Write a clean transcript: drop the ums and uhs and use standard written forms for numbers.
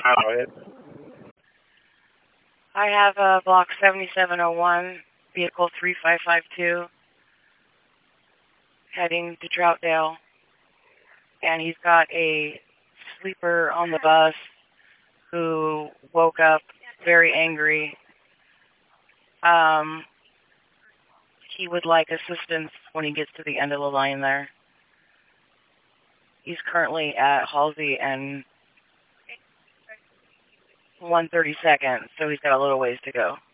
I have block 7701, vehicle 3552, heading to Troutdale. And he's got a sleeper on the bus who woke up very angry. He would like assistance when he gets to the end of the line there. He's currently at Halsey and 132nd, so he's got a little ways to go.